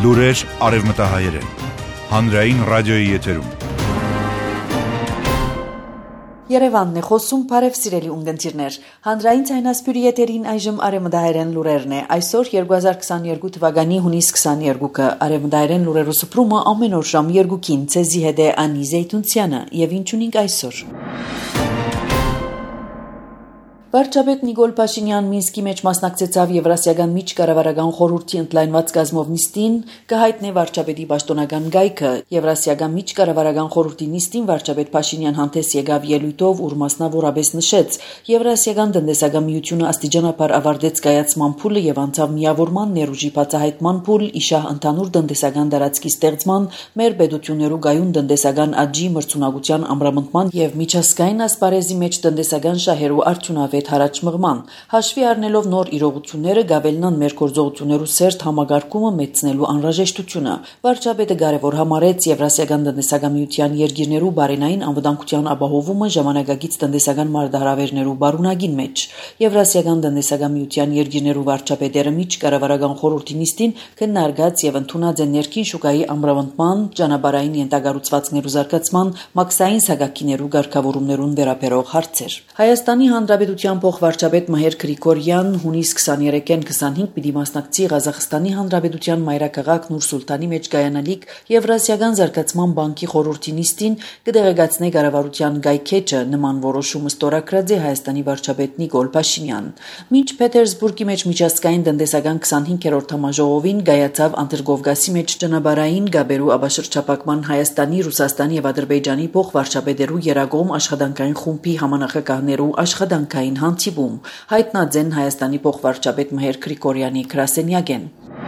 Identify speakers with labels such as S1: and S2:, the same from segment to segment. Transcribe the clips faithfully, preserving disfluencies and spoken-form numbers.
S1: Լուրեր արևմտահայերեն, հանրային ռադիոյի եթերում։
S2: Երևանն է խոսում, բարև սիրելի ունգընտիրներ, հանրային ցայնասպյուրի եթերին այժմ արևմտահայերեն լուրերն է, այսօր երկու հազար քսաներկու թվականի հունիս քսաներկուը, արևմտահայերեն լուրերու սփռումը ամեն օր ժամ երկուքին, ցեզի հետ է Անի Զեյթունցյանը, եւ ինչ ունենք այսօր։ Վարչապետ Նիկոլ Փաշինյան Մինսկի մեջ մասնակցեցավ Եվրասիական միջկառավարական խորհրդի ընդլայնված կազմով նիստին, կհայտնե վարչապետի պաշտոնական գայքը։ Եվրասիական միջկառավարական խորհրդի նիստին վարչապետ Փաշինյան հանդես եկավ ելույթով, ուր մասնավորապես նշեց Եվրասիական տնտեսական միությունը աստիճանաբար ավարտեց կայացման փուլը եւ անցավ միավորման ներուժի բացահայտման փուլ, իշահ ընդհանուր տնտեսական տարածքի ստեղծման, մեր պետություններու գայուն տնտեսական աճի մրցունակության ամրապնդման եւ միջազգային ասպարեզի մեջ տնտեսական շահերու արդյունավետ հարաճմղման, հաշվի առնելով նոր իրողությունները գավելնան մեր գործողություններու սերտ համագարկումը մեծնելու անհրաժեշտությունը։ Վարչապետը կարևոր համարեց Եվրասիական տնտեսական միության երկիրներու բարենային անվտանգության ապահովումը ժամանակակից տնտեսական մարտահրավերներու բարունակին մեջ։ Եվրասիական տնտեսական միության երկիրներու վարչապետերը միջկառավարական խորհրդի նիստին քննարկած եւ ընդունած են ներքին շուկայի ամրապնդման, ճանապարհային ենթակառուցվածքներու զարգացման, մաքսային սակակիներու ղեկավարումներուն վերաբերող հարցեր։ Հայաստանի Հանրապետության փոխվարչապետ Մհեր Գրիգորյան հունիս քսաներեքին քսանհինգ պիտի մասնակցի Ղազախստանի Հանրապետության մայրաքաղաք Նուր-Սուլտանի մեջ կայանալիք Եվրասիական զարգացման բանկի խորհրդի նիստին կդեղեկացնե կառավարության գայքեջը նման որոշումը ստորագրած է Հայաստանի վարչապետ Նիկոլ Փաշինյան։ Մինչ Պետերսբուրգի մեջ միջազգային տնտեսական քսանհինգերորդ համաժողովին գայացավ Անդրկովկասի մեջ ճանապարհային գաբերու աբաշրջապակման Հայաստանի, Ռուսաստանի եւ Ադրբեջանի փոխվարչապետերու երագոմ աշխատանքային խումբի համանախագահներու աշխատանքային հանդիպում, հայտնած են Հայաստանի փոխվարչապետ Մհեր Գրիգորյանի գրասենյակեն։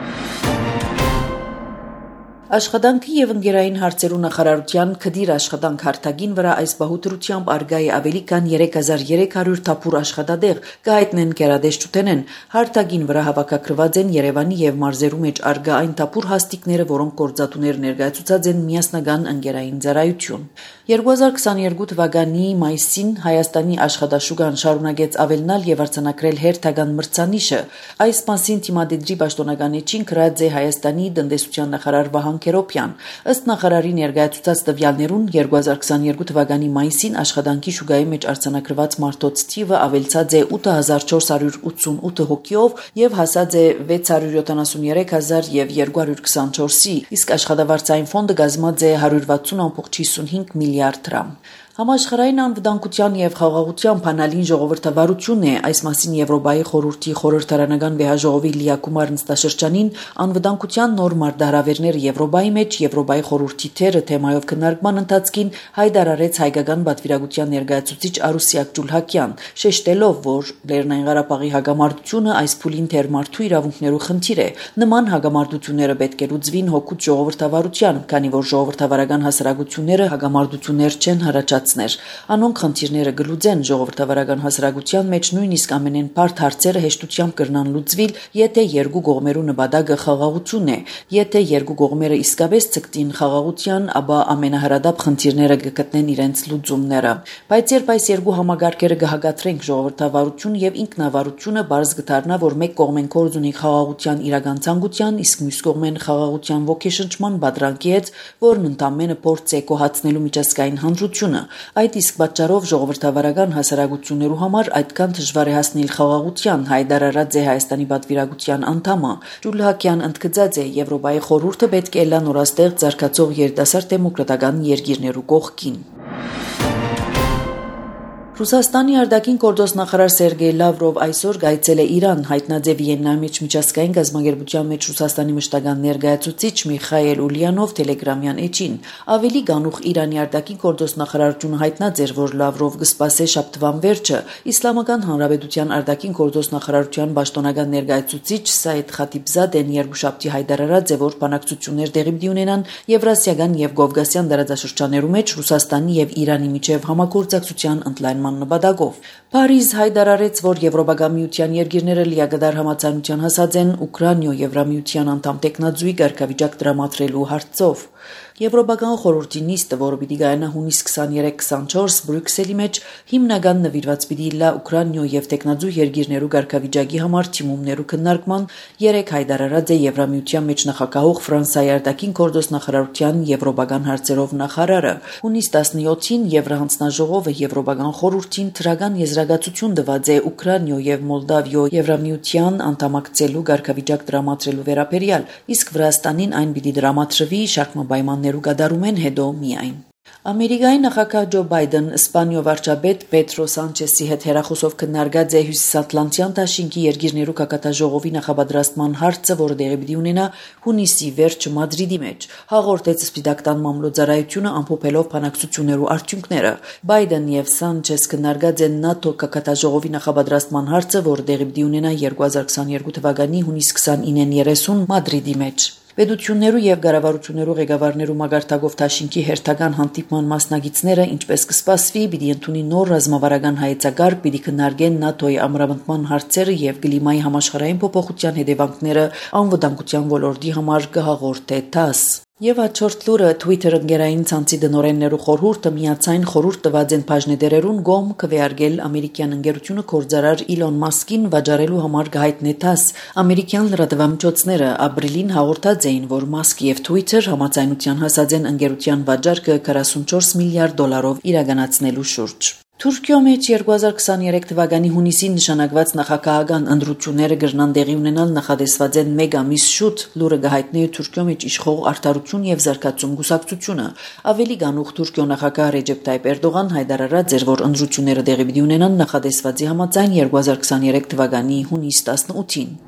S2: Աշխատանքի եւ ընկերային հարցերու նախարարության քդիր աշխատանք հարթագին վրա այս բահուտրությամբ արգա է ավելի քան երեք հազար երեք հարյուր թափուր աշխատադեղ կհայտնեն կերադեշտութենեն հարթագին վրա հավաքագրված են Երևանի եւ մարզերու մեջ արգա այն թափուր հաստիկները, որոնք գործատուներ ներկայացուցած են միասնական ընկերային ծառայություն։ երկու հազար քսաներկու թվականի մայիսին Հայաստանի աշխատաշուկան շարունակեց ավելնալ եւ արձանագրել հերթական մրցանիշը։ Այս մասին թիմադեդրի պաշտոնական էջին գրած է Հայաստանի տնտեսության նախարար Վահան Քերոբյան։ Ըստ նախարարի ներկայացուցած տվյալներուն երկու հազար քսաներկու թվականի մայիսին աշխատանքի շուկայի մեջ արձանագրված մարդոց թիվը ավելցած է ութ հազար չորս հարյուր ութսունութ հոգիով եւ հասած է վեց հարյուր յոթանասուններեք հազար եւ երկու հարյուր քսանչորսի, իսկ աշխատավարձային ֆոնդը կազմած է հարյուր վաթսուն ամբողջ հիսունհինգ միլիարդ դրամ։ Համաշխարհային անվտանգության եւ խաղաղության բանալին ժողովրդավարություն է այս մասին Եվրոպայի խորհրդի խորհրդարանական վեհաժողովի լիակումար նստաշրջանին անվտանգության նոր մարտահրավերները Եվրոպայի մեջ Եվրոպայի խորհրդի թերը թեմայով քննարկման ընթացքին հայտարարեց հայկական պատվիրակության ներկայացուցիչ Արուսյակ Ջուլհակյան, շեշտելով, որ Լեռնային Ղարաբաղի հակամարտությունը այս փուլին թերմարդու իրավունքներու խնդիր է։ Նման հակամարտությունները պետք է լուծվին հոգուց ժողովրդավարության, քանի որ ժողովրդավարական հասարակությունները հակամարտություններ չեն հրաչած Անոնք խնդիրները գլուծեն ժողովրդավարական հասարակության մեջ նույնիսկ ամենեն բարդ հարցերը հեշտությամբ կրնան լուծվիլ, եթե երկու կողմերու նպատակը խաղաղություն է, եթե երկու կողմերը իսկապես ցկտին խաղաղության, ապա ամենահրադապ խնդիրները կգտնեն իրենց լուծումները։ Բայց երբ այս երկու համագարկերը կհագատրենք ժողովրդավարություն եւ ինքնավարությունը, բարձ կդառնա, որ մեկ կողմեն կորձ ունի խաղաղության իրական ցանկության, իսկ մյուս կողմեն խաղաղության ոգեշնչման բادرանկի հետ, որն ընդամենը փորձ է կոհացնելու միջազգային հանրությունը։ Այդ իսկ պատճառով ժողովրդավարական հասարակություններու համար այդքան դժվար է հասնել խաղաղության, հայտարարած է Հայաստանի պատվիրակության անդամը։ Ջուլհակյան ընդգծած է Եվրոպայի խորհուրդը պետք է լա նորաստեղծ զարգացող երիտասարդ դեմոկրատական երկիրներու կողքին։ Ռուսաստանի արտաքին գործոստ նախարար Սերգեյ Լավրով այսօր գայցել է Իրան, հայտնած է Վիեննայի մեջ միջազգային գազագերբության մեջ Ռուսաստանի մշտական ներկայացուցիչ Միխայել Ուլյանով տելեգրամյան էջին։ Ավելի գանուխ Իրանի արտաքին գործոստ նախարարությունը հայտնած էր, որ Լավրով կսպասե շաբթվան վերջը Իսլամական Հանրապետության արտաքին գործոստ նախարարության պաշտոնական ներկայացուցիչ Սայեդ Խաթիբզադեն երկուշաբթի հայտարարած է, որ բանակցություններ տեղի պիտի ունենան Եվրասիական եւ Կովկասյան տարածաշրջաններու մեջ Ռուսաստանի եւ Իրանի միջև համագործակցության ընդլայնման նպատակով։ Փարիզ հայտարարեց, որ Եվրոպական միության երկիրները լիակատար համաձայնության հասած են Ուկրաինո Եվրամիության անդամ տեխնազույգ արկավիճակ դրամատրելու հարցով։ Եվրոպական խորհրդի նիստը, որը պիտի գայանա հունիս քսաներեք քսանչորս Բրյուսելի մեջ, հիմնական նվիրված պիտի լա Ուկրաինա եւ տեխնազու երկիրներու ղեկավարի համար թիմումներու քննարկման, երեք հայտարարած է Եվրամիության մեջ նախագահող Ֆրանսիայի արտաքին գործոս նախարարության եվրոպական հարցերով նախարարը։ Հունիս տասնյոթին Եվրահանձնաժողովը Եվրոպական խորհրդին թրական եզրակացություն տված է Ուկրաինա եւ Մոլդավիա Եվրամիության անդամակցելու ղեկավարի դրամատրելու վերաբերյալ, իսկ Վրաստանին այն պիտի դրամատրվի շարքմապայմաններու կատարումեն հետո միայն։ Ամերիկայի նախագահ Ջո Բայդեն Իսպանիա վարչապետ Պետրո Սանչեսի հետ հեռախոսով քննարկած է Հյուսիսատլանտյան դաշինքի երկիրներու կակատաժողովի նախապատրաստման հարցը, որը տեղի պիտի ունենա հունիսի վերջը Մադրիդի մեջ։ Հաղորդեց Սպիտակ տան մամլոյցարայությունը ամփոփելով բանակցություններու արդյունքները։ Բայդեն եւ Սանչես քննարկած են ՆԱՏՕ կակատաժողովի նախապատրաստման հարցը, որը տեղի պիտի ունենա երկու հազար քսաներկու թվականի հունիս քսանինին երեսուն Մադրիդի մեջ։ Պետություններու եւ ղեկավարություններու ղեկավարներու մագարտակով դաշինքի հերթական հանդիպման մասնագետները, ինչպես կսպասվի, պիտի ընդունի նոր ռազմավարական հայեցակարգ, պիտի քննարկեն ՆԱՏՕ-ի ամրապնդման հարցերը եւ կլիմայի համաշխարհային փոփոխության հետևանքները անվտանգության ոլորտի համար կհաղորդե ՏԱՍ։ Եվ հաջորդ լուրը Twitter ընկերային ցանցի դնորեններու խորհուրդը միացային խորհուրդ տված են բաժնետերերուն գոմ կվերարգել ամերիկյան ընկերությունը կորձարար Իլոն Մասկին վաճառելու համար գահիտնե ՏԱՍ։ Ամերիկյան լրատվամիջոցները ապրիլին հաղորդած էին, որ Մասկ եւ Twitter համաձայնության հասած են ընկերության վաճառքը քառասունչորս միլիարդ դոլարով իրականացնելու շուրջ։ Թուրքիո մեջ երկու հազար քսաներեք թվականի հունիսին նշանակված նախագահական ընտրությունները կրնան տեղի ունենալ նախադեсված են մեկ ամիս շուտ, լուրը գահիտնի է Թուրքիո մեջ իշխող Արդարություն եւ Զարգացում կուսակցությունը։ Ավելի գանուխ Թուրքիո նախագահ Ռեջեփ Տայիպ Էրդողան հայտարարած էր, որ ընտրությունները տեղի պիտի ունենան նախադեсվածի համաձայն երկու հազար քսաներեք թվականի հունիս տասնութին։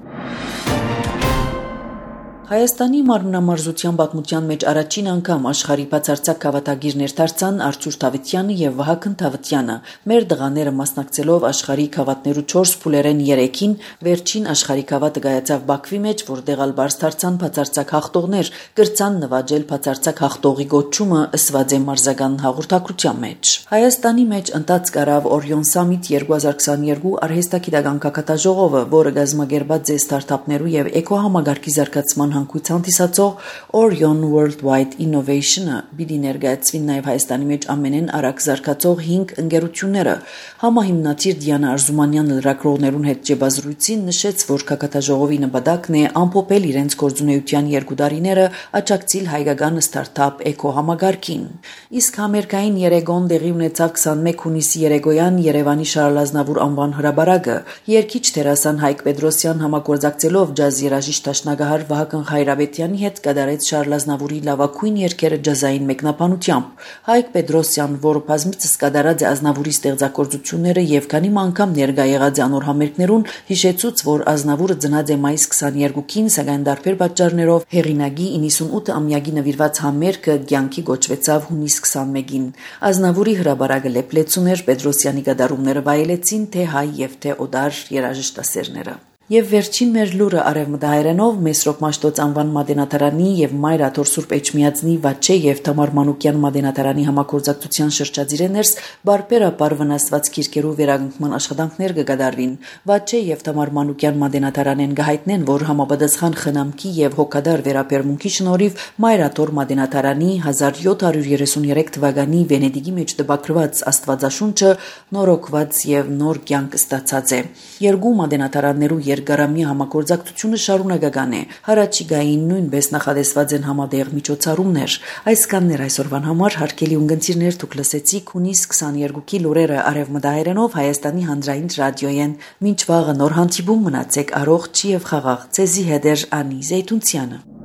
S2: Հայաստանի մարմնամարզության պատմության մեջ առաջին անգամ աշխարհի բացարձակ գավաթագիրներ դարձան Արթուր Թավթյանը եւ Վահագն Թավթյանը։ Մեր դղաները մասնակցելով աշխարհի գավաթներու չորս փուլերեն երեքին, վերջին աշխարհի գավաթը գայացավ Բաքվի մեջ, որտեղ ալ բարձ դարձան բացարձակ հաղթողներ, կրցան նվաճել բացարձակ հաղթողի գոչումը ըսված է մարզական հաղորդակցության մեջ։ Հայաստանի մեջ ընթաց կարավ Orion Summit երկու հազար քսաներկու արհեստագիտական կակատաժողովը, որը գազմագերբած է ստարտափներու եւ էկոհամագարկի զարգացման հանգույց հանդիսացող Orion Worldwide Innovation-ը պիտի ներկայացվին նաև Հայաստանի մեջ ամենեն արագ զարգացող հինգ ընկերությունները։ Համահիմնադիր Դիանա Արզումանյան լրագրողներուն հետ ջեբազրույցին նշեց, որ կակատաժողովի նպատակն է ամփոփել իրենց գործունեության երկու տարիները, աջակցել հայկական ստարտափ էկոհամագարկին։ Իսկ համերգային երեգոն տեղի ունեցավ քսանմեկ հունիսի երեգոյան Երևանի Շարլ Ազնավուր անվան հրաբարակը։ Երգիչ դերասան Հայկ Պետրոսյան համագործակցելով ջազ երաժիշտ դաշնակահար Վահագն Խայրաբետյանի հետ կատարեց Շարլ Ազնավուրի լավագույն երգերը ջազային մեկնաբանությամբ։ Հայկ Պետրոսյան, որը բազմիցս կատարած է Ազնավուրի ստեղծագործությունները եւ քանի անգամ ներկա եղած է անոր համերգներուն, հիշեցուց, որ Ազնավուրը ծնած է մայիս քսաներկուին, սակայն դարբեր պատճառներով հեղինակի իննսունութ-ամյակի նվիրված համերգը կյանքի գոչվեցավ հունիս քսանմեկին։ Ազնավուրի հրաբարակը լեփլեցուն էր, Պետրոսյանի կատարումները վայելեցին թե հայ եւ թե օդար երաժշտասերները։ Եվ վերջին մեր լուրը արևմտահայերենով Մեսրոպ Մաշտոց անվան մատենատարանի եւ Մայր Աթոր Սուրբ Էջմիածնի Վաչե եւ Թամար Մանուկյան մատենատարանի համագործակցության շրջադիրներս բարբերաբար վնասված քիրքերու վերականգնման աշխատանքներ կգադարվին։ Վաչե եւ Թամար Մանուկյան մատենատարանեն գահիտնեն, որ համապատասխան խնամքի եւ հոգադար վերաբերմունքի շնորհիվ Մայր Աթոր մատենատարանի հազար յոթ հարյուր երեսունյերեք թվականի Վենեդիգի մեջ տպագրված Աստվածաշունչը նորոգված եւ նոր կյանք ստացած է։ Երկու մատենատարաններու Երկարամյա համագործակցությունը շարունակական է։ Հարաճիգային նույնպես նախադեсված են համատեղ միջոցառումներ։ Այսքանն էր այսօրվան համար, հարգելի ունգընտիրներ, դուք լսեցիք հունիս քսաներկուի լուրերը արևմտահայերենով Հայաստանի հանրային ռադիոյեն։ Մինչ վաղը նոր հանդիպում, մնացեք առողջ եւ խաղաղ։ Ցեզի հետ էր Անի Զեյթունցյանը։